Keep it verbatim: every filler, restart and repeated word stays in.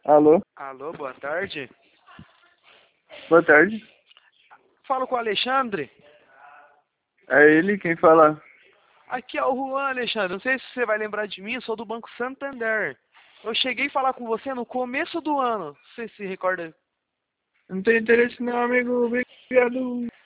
Alô, Alô, boa tarde. boa tarde. Falo com o Alexandre. É ele quem fala. Aqui é o Juan, Alexandre. Não sei se você vai lembrar de mim, eu sou do Banco Santander. Eu cheguei a falar com você no começo do ano. Você se recorda? Não tem interesse não, amigo. Obrigado.